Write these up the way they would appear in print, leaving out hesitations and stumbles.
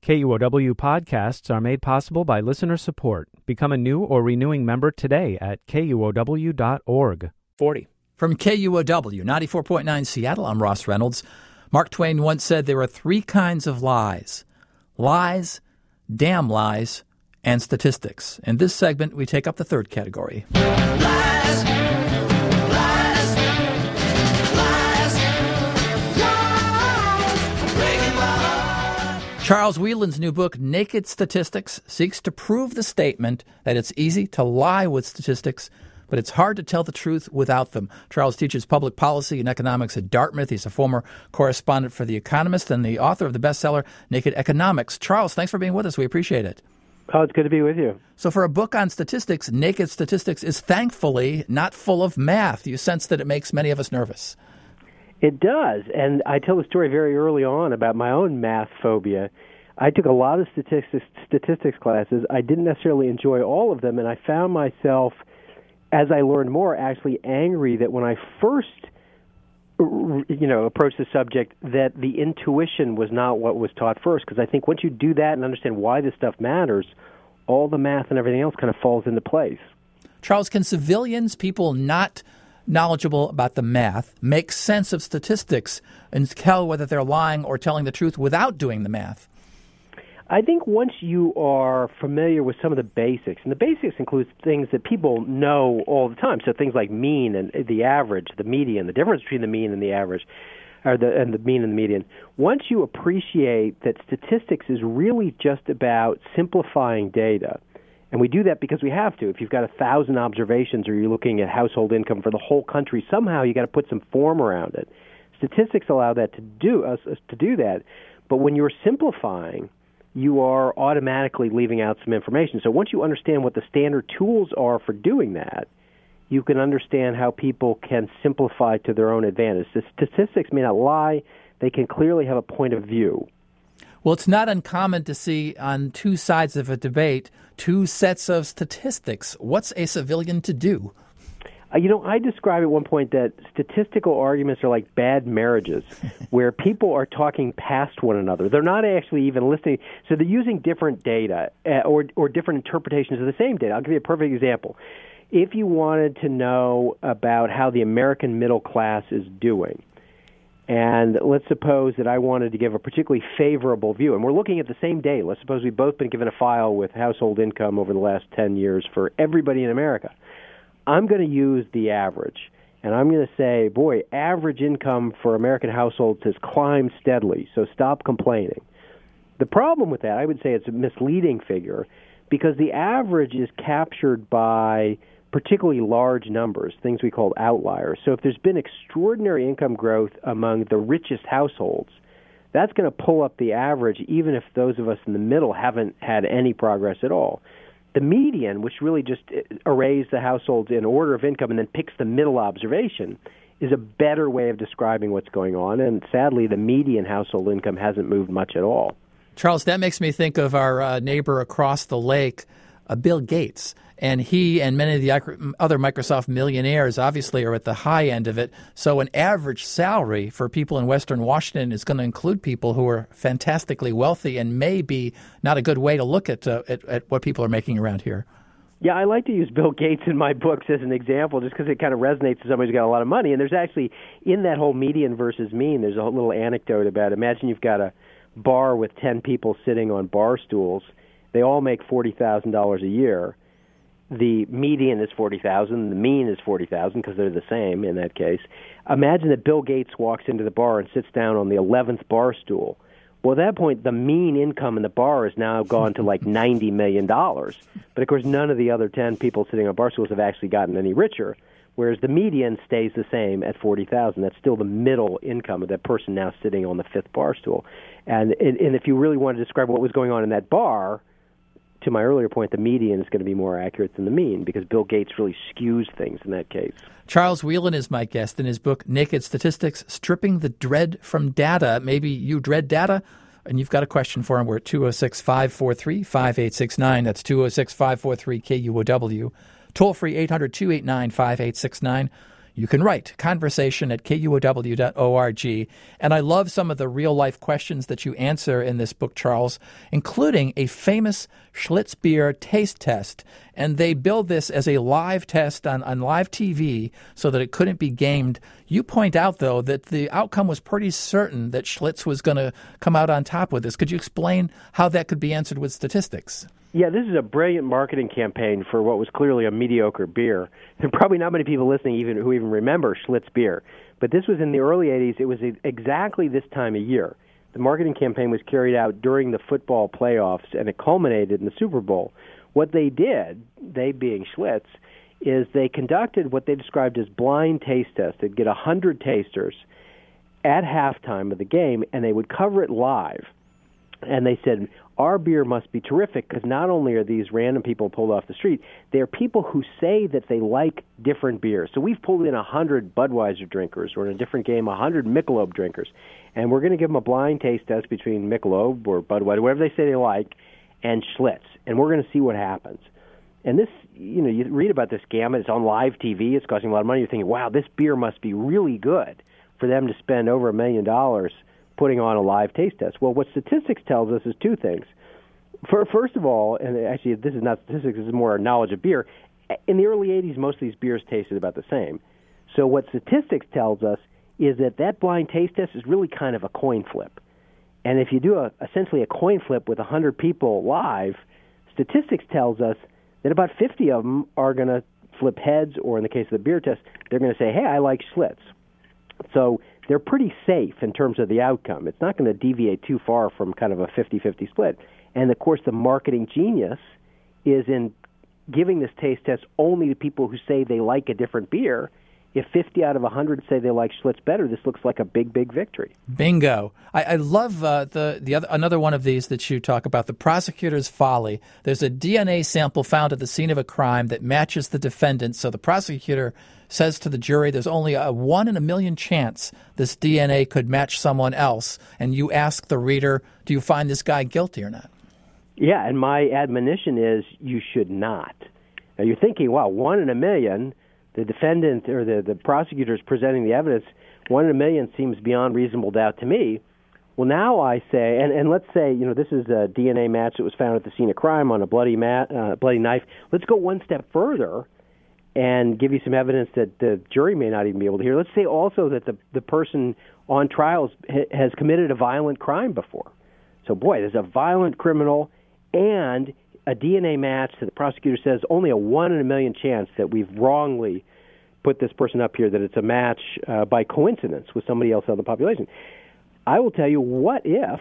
KUOW podcasts are made possible by listener support. Become a new or renewing member today at KUOW.org. 40. From KUOW, 94.9 Seattle, I'm Ross Reynolds. Mark Twain once said there are three kinds of lies: lies, damn lies, and statistics. In this segment, we take up the third category. Lies, lies, lies, lies, breaking my heart. Charles Whelan's new book, Naked Statistics, seeks to prove the statement that it's easy to lie with statistics, but it's hard to tell the truth without them. Charles teaches public policy and economics at Dartmouth. He's a former correspondent for The Economist and the author of the bestseller, Naked Economics. Charles, thanks for being with us. We appreciate it. Oh, it's good to be with you. So for a book on statistics, Naked Statistics is thankfully not full of math. You sense that it makes many of us nervous. It does. And I tell the story very early on about my own math phobia. I took a lot of statistics classes. I didn't necessarily enjoy all of them, and I found myself, as I learned more, actually angry that when I first, approached the subject, that the intuition was not what was taught first. Because I think once you do that and understand why this stuff matters, all the math and everything else kind of falls into place. Charles, can civilians, people not knowledgeable about the math, make sense of statistics and tell whether they're lying or telling the truth without doing the math? I think once you are familiar with some of the basics, and the basics include things that people know all the time, so things like mean and the average, the median, the difference between the mean and the average, and the mean and the median. Once you appreciate that statistics is really just about simplifying data, and we do that because we have to. If you've got 1,000 observations or you're looking at household income for the whole country, somehow you got to put some form around it. Statistics allow that to do that, but when you're simplifying, you are automatically leaving out some information. So once you understand what the standard tools are for doing that, you can understand how people can simplify to their own advantage. The statistics may not lie. They can clearly have a point of view. Well, it's not uncommon to see on two sides of a debate two sets of statistics. What's a civilian to do? I describe at one point that statistical arguments are like bad marriages, where people are talking past one another. They're not actually even listening. So they're using different data or different interpretations of the same data. I'll give you a perfect example. If you wanted to know about how the American middle class is doing, and let's suppose that I wanted to give a particularly favorable view, and we're looking at the same data. Let's suppose we've both been given a file with household income over the last 10 years for everybody in America. I'm going to use the average, and I'm going to say, boy, average income for American households has climbed steadily, so stop complaining. The problem with that, I would say it's a misleading figure, because the average is captured by particularly large numbers, things we call outliers. So if there's been extraordinary income growth among the richest households, that's going to pull up the average, even if those of us in the middle haven't had any progress at all. The median, which really just arrays the households in order of income and then picks the middle observation, is a better way of describing what's going on. And sadly, the median household income hasn't moved much at all. Charles, that makes me think of our neighbor across the lake, Bill Gates. And he and many of the other Microsoft millionaires obviously are at the high end of it. So an average salary for people in Western Washington is going to include people who are fantastically wealthy and may be not a good way to look at what people are making around here. Yeah, I like to use Bill Gates in my books as an example just because it kind of resonates to somebody who's got a lot of money. And there's actually, in that whole median versus mean, there's a little anecdote about, imagine you've got a bar with 10 people sitting on bar stools. They all make $40,000 a year. The median is $40,000. The mean is $40,000 because they're the same in that case. Imagine that Bill Gates walks into the bar and sits down on the 11th bar stool. Well, at that point, the mean income in the bar has now gone to like $90 million. But, of course, none of the other 10 people sitting on bar stools have actually gotten any richer, whereas the median stays the same at $40,000. That's still the middle income of that person now sitting on the 5th bar stool. And if you really want to describe what was going on in that bar, to my earlier point, the median is going to be more accurate than the mean because Bill Gates really skews things in that case. Charles Whelan is my guest in his book, Naked Statistics, Stripping the Dread from Data. Maybe you dread data, and you've got a question for him. We're at 206-543-5869. That's 206-543-KUOW. Toll-free 800-289-5869. you can write conversation@kuow.org. And I love some of the real-life questions that you answer in this book, Charles, including a famous Schlitz beer taste test. And they build this as a live test on live TV so that it couldn't be gamed. You point out, though, that the outcome was pretty certain that Schlitz was going to come out on top with this. Could you explain how that could be answered with statistics? Yeah, this is a brilliant marketing campaign for what was clearly a mediocre beer. There are probably not many people listening who even remember Schlitz beer. But this was in the early 80s. It was exactly this time of year. The marketing campaign was carried out during the football playoffs, and it culminated in the Super Bowl. What they did, they being Schlitz, is they conducted what they described as blind taste tests. They'd get 100 tasters at halftime of the game, and they would cover it live. And they said, our beer must be terrific because not only are these random people pulled off the street, they're people who say that they like different beers. So we've pulled in 100 Budweiser drinkers, or in a different game, 100 Michelob drinkers. And we're going to give them a blind taste test between Michelob or Budweiser, whatever they say they like, and Schlitz. And we're going to see what happens. And this, you read about this gamut. It's on live TV. It's costing a lot of money. You're thinking, wow, this beer must be really good for them to spend over $1 million putting on a live taste test. Well, what statistics tells us is two things. First of all, and actually this is not statistics, this is more knowledge of beer, in the early 80s, most of these beers tasted about the same. So what statistics tells us is that blind taste test is really kind of a coin flip. And if you do essentially a coin flip with 100 people live, statistics tells us that about 50 of them are going to flip heads, or in the case of the beer test, they're going to say, hey, I like Schlitz. So they're pretty safe in terms of the outcome. It's not going to deviate too far from kind of a 50-50 split. And, of course, the marketing genius is in giving this taste test only to people who say they like a different beer. If 50 out of 100 say they like Schlitz better, this looks like a big, big victory. Bingo. I love another one of these that you talk about, the prosecutor's folly. There's a DNA sample found at the scene of a crime that matches the defendant. So the prosecutor says to the jury there's only a 1 in a million chance this DNA could match someone else. And you ask the reader, do you find this guy guilty or not? Yeah, and my admonition is you should not. Now you're thinking, wow, 1 in a million, the defendant or the prosecutor's presenting the evidence, 1 in a million seems beyond reasonable doubt to me. Well, now I say, and let's say, this is a DNA match that was found at the scene of crime on a bloody knife. Let's go one step further and give you some evidence that the jury may not even be able to hear. Let's say also that the person on trial has committed a violent crime before. So, boy, there's a violent criminal and a DNA match that the prosecutor says only a 1 in a million chance that we've wrongly put this person up here, that it's a match by coincidence with somebody else in the population. I will tell you, what if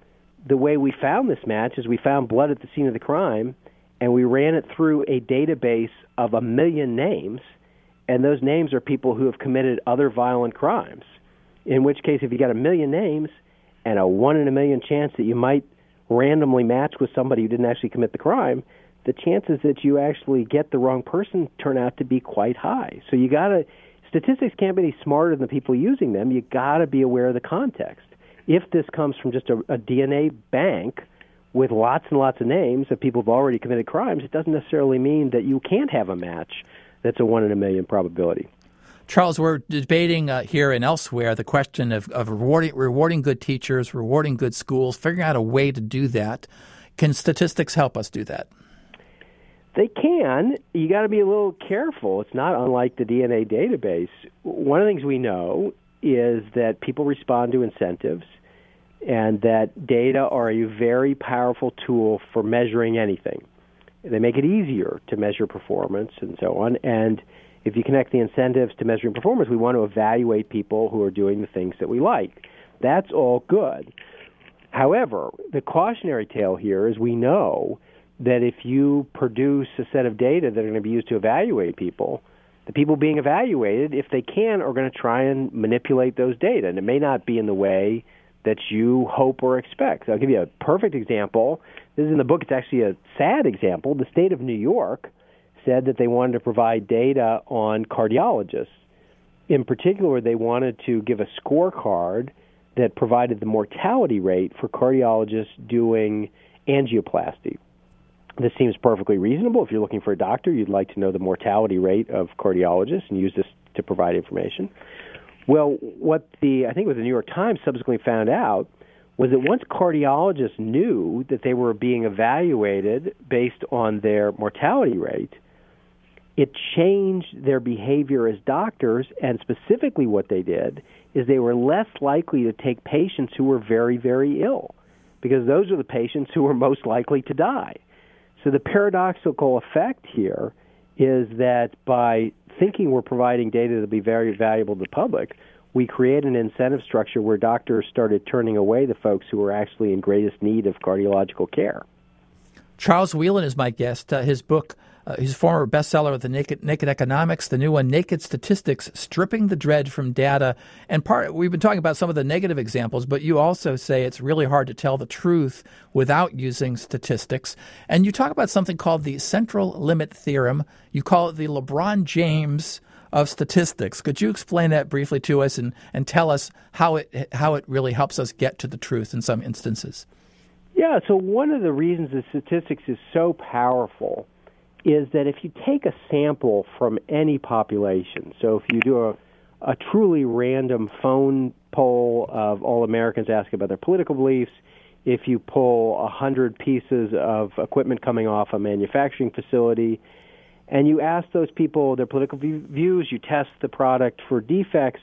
the way we found this match is we found blood at the scene of the crime and we ran it through a database of 1 million names, and those names are people who have committed other violent crimes, in which case if you got 1 million names and a 1 in a million chance that you might randomly match with somebody who didn't actually commit the crime, the chances that you actually get the wrong person turn out to be quite high. So statistics can't be any smarter than the people using them. You got to be aware of the context. If this comes from just a DNA bank with lots and lots of names of people who've already committed crimes, it doesn't necessarily mean that you can't have a match that's a 1 in a million probability. Charles, we're debating here and elsewhere the question of rewarding good teachers, rewarding good schools, figuring out a way to do that. Can statistics help us do that? They can. You got to be a little careful. It's not unlike the DNA database. One of the things we know is that people respond to incentives, and that data are a very powerful tool for measuring anything. They make it easier to measure performance and so on. And if you connect the incentives to measuring performance, we want to evaluate people who are doing the things that we like. That's all good. However, the cautionary tale here is we know that if you produce a set of data that are going to be used to evaluate people, the people being evaluated, if they can, are going to try and manipulate those data. And it may not be in the way that you hope or expect. So I'll give you a perfect example. This is in the book. It's actually a sad example. The state of New York said that they wanted to provide data on cardiologists. In particular, they wanted to give a scorecard that provided the mortality rate for cardiologists doing angioplasty. This seems perfectly reasonable. If you're looking for a doctor, you'd like to know the mortality rate of cardiologists and use this to provide information. Well, what I think the New York Times subsequently found out was that once cardiologists knew that they were being evaluated based on their mortality rate, it changed their behavior as doctors, and specifically what they did is they were less likely to take patients who were very, very ill, because those are the patients who were most likely to die. So the paradoxical effect here is that by thinking we're providing data that will be very valuable to the public, we create an incentive structure where doctors started turning away the folks who were actually in greatest need of cardiological care. Charles Whelan is my guest. His book, his former bestseller, The Naked Economics, the new one, Naked Statistics, Stripping the Dread from Data. And we've been talking about some of the negative examples, but you also say it's really hard to tell the truth without using statistics. And you talk about something called the central limit theorem. You call it the LeBron James of statistics. Could you explain that briefly to us and tell us how it really helps us get to the truth in some instances? Yeah, so one of the reasons that statistics is so powerful is that if you take a sample from any population, so if you do a truly random phone poll of all Americans asking about their political beliefs, if you pull 100 pieces of equipment coming off a manufacturing facility, and you ask those people their political views, you test the product for defects,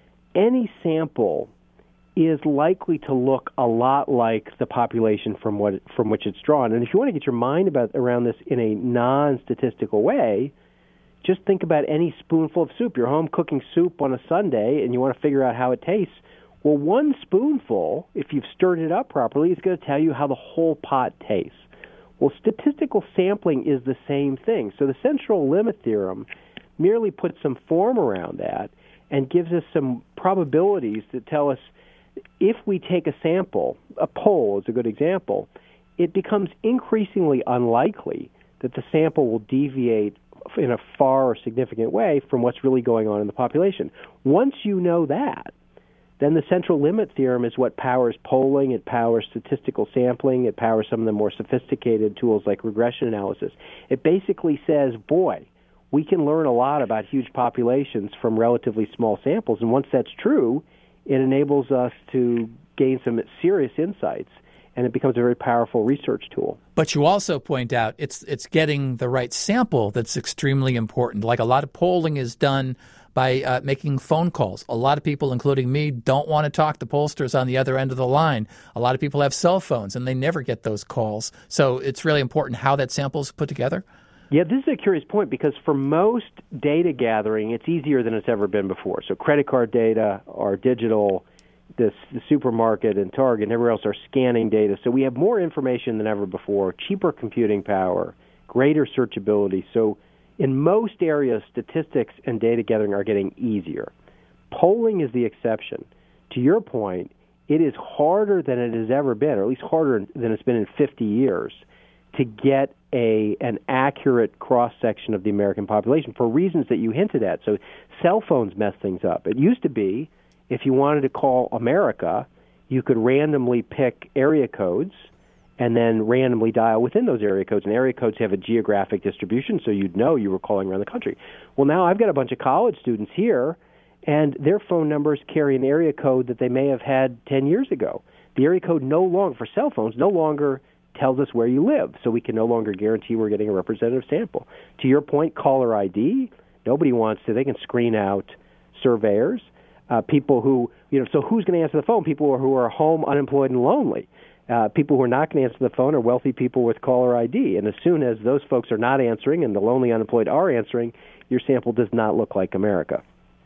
any sample is likely to look a lot like the population from which it's drawn. And if you want to get your mind around this in a non-statistical way, just think about any spoonful of soup. You're home cooking soup on a Sunday, and you want to figure out how it tastes. Well, one spoonful, if you've stirred it up properly, is going to tell you how the whole pot tastes. Well, statistical sampling is the same thing. So the central limit theorem merely puts some form around that and gives us some probabilities that tell us if we take a sample, a poll is a good example, it becomes increasingly unlikely that the sample will deviate in a far or significant way from what's really going on in the population. Once you know that, then the central limit theorem is what powers polling, it powers statistical sampling, it powers some of the more sophisticated tools like regression analysis. It basically says, boy, we can learn a lot about huge populations from relatively small samples, and once that's true, it enables us to gain some serious insights, and it becomes a very powerful research tool. But you also point out it's getting the right sample that's extremely important. Like a lot of polling is done by making phone calls. A lot of people, including me, don't want to talk to pollsters on the other end of the line. A lot of people have cell phones, and they never get those calls. So it's really important how that sample is put together. Yeah, this is a curious point because for most data gathering, it's easier than it's ever been before. So credit card data are digital, the supermarket and Target and everywhere else are scanning data. So we have more information than ever before, cheaper computing power, greater searchability. So in most areas, statistics and data gathering are getting easier. Polling is the exception. To your point, it is harder than it has ever been, or at least harder than it's been in 50 years, to get an accurate cross-section of the American population for reasons that you hinted at. So cell phones mess things up. It used to be, if you wanted to call America, you could randomly pick area codes and then randomly dial within those area codes. And area codes have a geographic distribution, so you'd know you were calling around the country. Well, now I've got a bunch of college students here, and their phone numbers carry an area code that they may have had 10 years ago. The area code no longer, for cell phones, no longer tells us where you live, so we can no longer guarantee we're getting a representative sample. To your point, caller ID, nobody wants to. They can screen out surveyors, people who, so who's going to answer the phone? People who are home, unemployed, and lonely. People who are not going to answer the phone are wealthy people with caller ID. And as soon as those folks are not answering and the lonely, unemployed are answering, your sample does not look like America.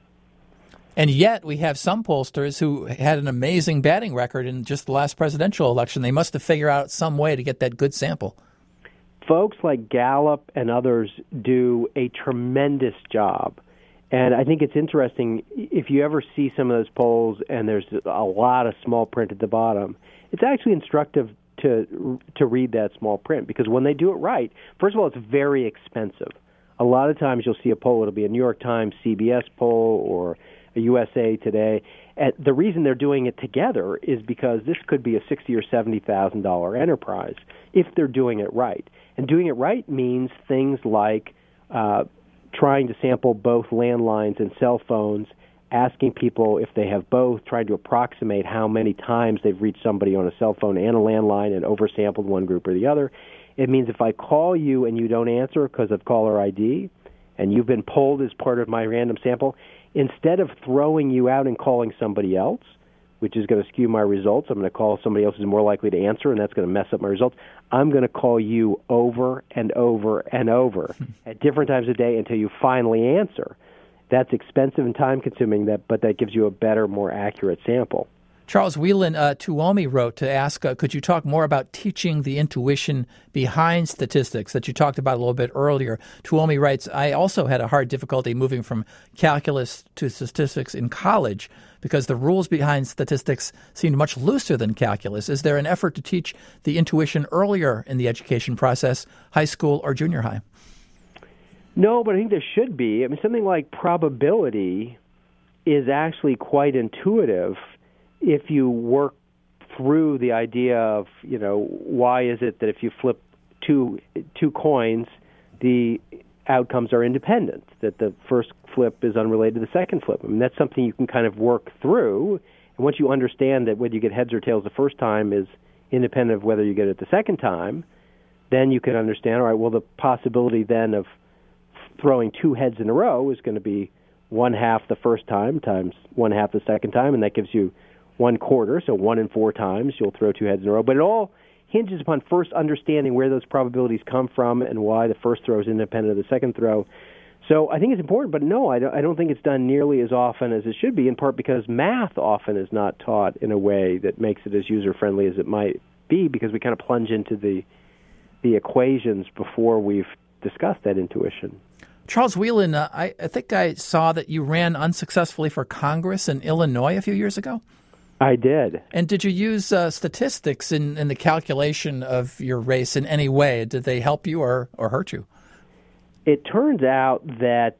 And yet we have some pollsters who had an amazing batting record in just the last presidential election. They must have figured out some way to get that good sample. Folks like Gallup and others do a tremendous job. And I think it's interesting, if you ever see some of those polls and there's a lot of small print at the bottom, it's actually instructive to read that small print, because when they do it right, first of all, it's very expensive. A lot of times you'll see a poll, it'll be a New York Times CBS poll or a USA Today. And the reason they're doing it together is because this could be a $60,000 or $70,000 enterprise if they're doing it right. And doing it right means things like trying to sample both landlines and cell phones, asking people if they have both, trying to approximate how many times they've reached somebody on a cell phone and a landline and oversampled one group or the other. It means if I call you and you don't answer because of caller ID and you've been pulled as part of my random sample, instead of throwing you out and calling somebody else, which is going to skew my results, I'm going to call somebody else who's more likely to answer, and that's going to mess up my results. I'm going to call you over and over and over at different times of day until you finally answer. That's expensive and time-consuming, but that gives you a better, more accurate sample. Charles Whelan, Tuomi wrote to ask, could you talk more about teaching the intuition behind statistics that you talked about a little bit earlier? Tuomi writes, I also had a hard difficulty moving from calculus to statistics in college because the rules behind statistics seemed much looser than calculus. Is there an effort to teach the intuition earlier in the education process, high school or junior high? No, but I think there should be. I mean, something like probability is actually quite intuitive if you work through the idea of, why is it that if you flip two coins, the outcomes are independent, that the first flip is unrelated to the second flip. I mean, that's something you can kind of work through. And once you understand that whether you get heads or tails the first time is independent of whether you get it the second time, then you can understand, all right, well, the possibility then of throwing two heads in a row is going to be 1/2 the first time times 1/2 the second time, and that gives you 1/4, so 1 in 4 times you'll throw two heads in a row. But it all hinges upon first understanding where those probabilities come from and why the first throw is independent of the second throw. So I think it's important, but no, I don't think it's done nearly as often as it should be, in part because math often is not taught in a way that makes it as user-friendly as it might be, because we kind of plunge into the equations before we've discussed that intuition. Charles Whelan, I think I saw that you ran unsuccessfully for Congress in Illinois a few years ago. I did. And did you use statistics in the calculation of your race in any way? Did they help you or hurt you? It turns out that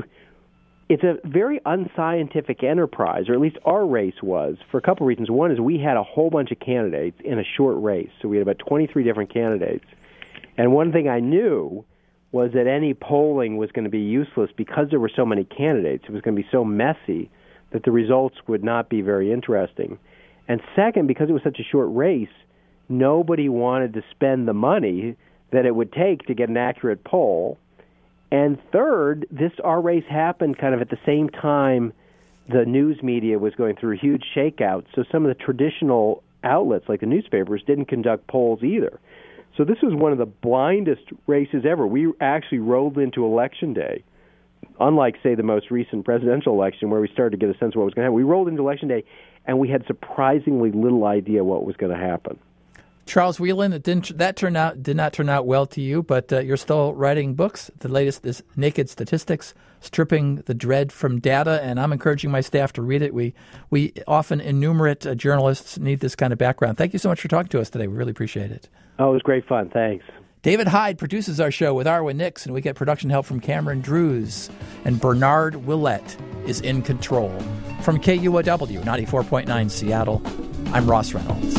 it's a very unscientific enterprise, or at least our race was, for a couple of reasons. One is we had a whole bunch of candidates in a short race, so we had about 23 different candidates. And one thing I knew was that any polling was going to be useless because there were so many candidates. It was going to be so messy that the results would not be very interesting. And second, because it was such a short race, nobody wanted to spend the money that it would take to get an accurate poll. And third, our race happened kind of at the same time the news media was going through a huge shakeout. So some of the traditional outlets, like the newspapers, didn't conduct polls either. So this was one of the blindest races ever. We actually rolled into Election Day, unlike, say, the most recent presidential election where we started to get a sense of what was going to happen. We rolled into Election Day, and we had surprisingly little idea what was going to happen. Charles Whelan, did not turn out well to you, but you're still writing books. The latest is Naked Statistics, Stripping the Dread from Data, and I'm encouraging my staff to read it. We often enumerate journalists need this kind of background. Thank you so much for talking to us today. We really appreciate it. Oh, it was great fun. Thanks. David Hyde produces our show with Arwen Nix, and we get production help from Cameron Drews. And Bernard Willett is in control. From KUOW 94.9 Seattle, I'm Ross Reynolds.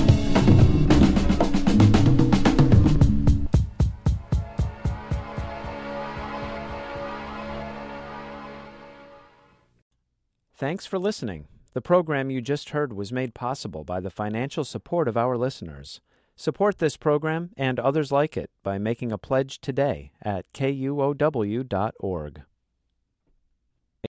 Thanks for listening. The program you just heard was made possible by the financial support of our listeners. Support this program and others like it by making a pledge today at KUOW.org.